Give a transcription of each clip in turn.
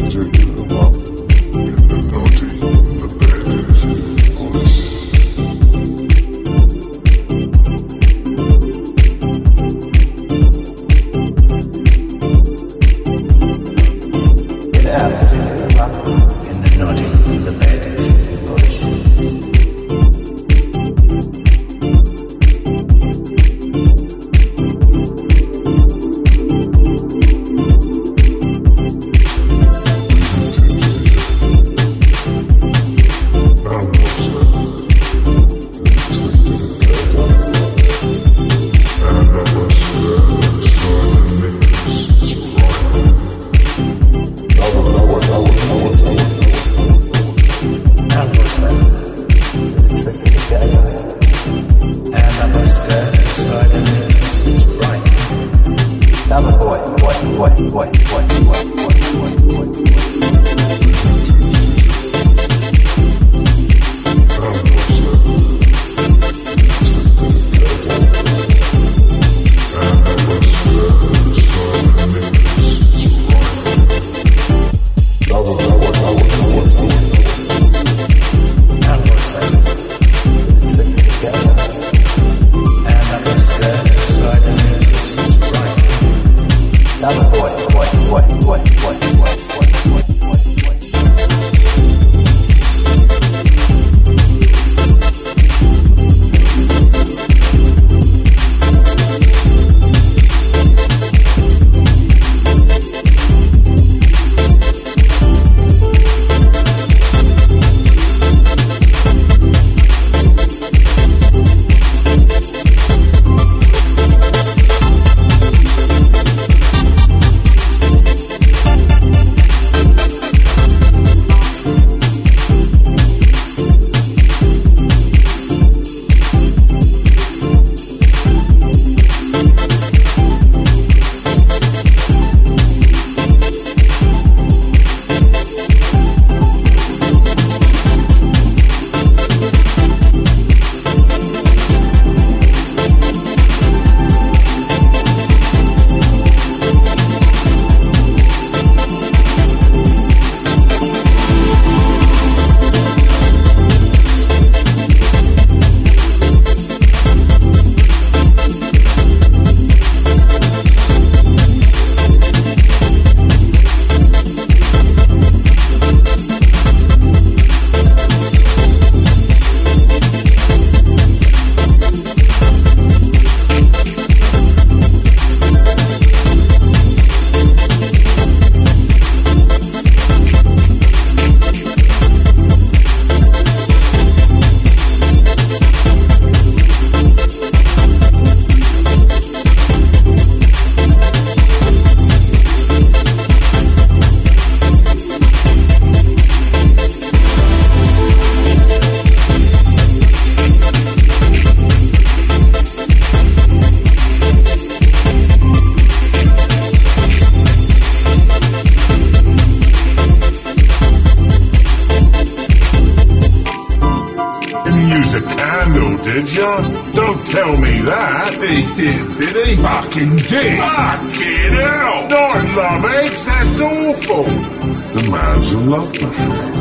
did ya? Don't tell me that. He did he? Fucking did. Fucking hell. Not love eggs, that's awful. The man's in love, my friend.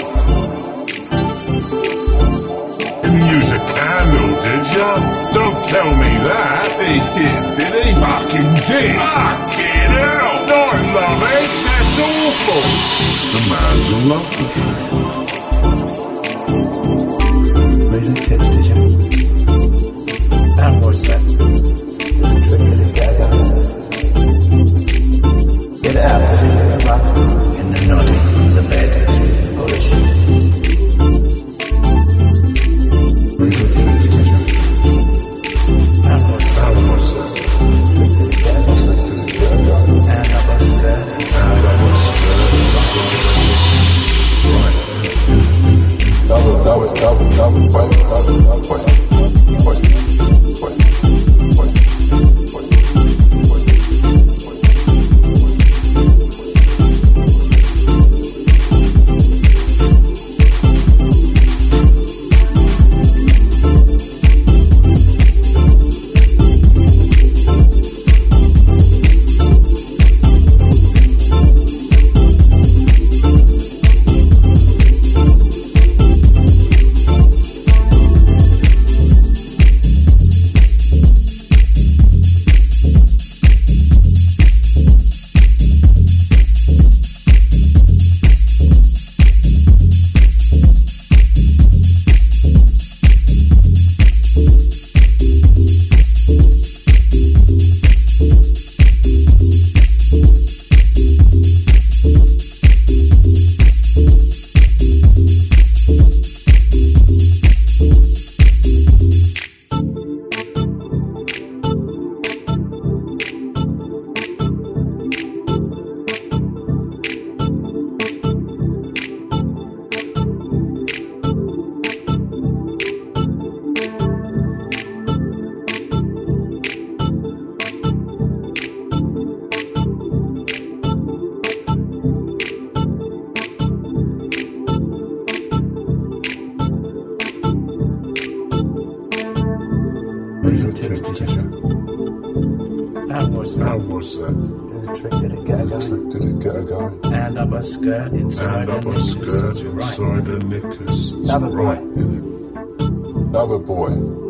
Didn't use a candle, did ya? Don't tell me that. He did he? Fucking did. Fucking hell. Not love eggs, that's awful. The man's in love, my friend. Raising tips, did you? And what's that? Trick to the gagger. Get out, did you? In the naughty, the bed is Polish. Raising tips, did you? And what's that? Trick to the gagger. And I was there. And I was there. Right. Razor tips, did you? How was that? Did a trick, did it get a going? Did it get a going? And up a skirt inside And up a a knickers. skirt It's right. inside a knickers. It's Another boy. right, innit? Another boy.